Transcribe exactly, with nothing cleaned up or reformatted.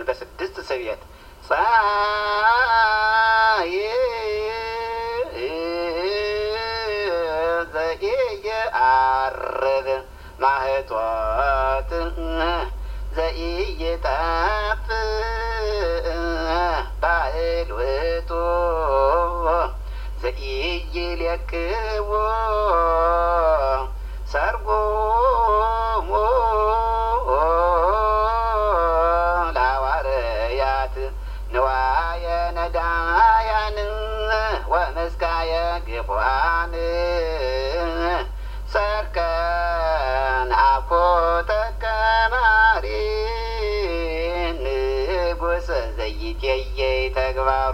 ሲሆን በስድስት ስብየት ፀሐይ ዘኢየዐርብ ማኅቶት ዘኢይጠፍእ ባዕል ውእቱ ዘኢይሌክዎ ሰርጎሙ ለሐዋርያት ንዋየ ነዳያን ወምስካየ ግፉዓን ሰርከን አኮተ ከማሪ ንጉሥ ዘይትየይ ተግባሩ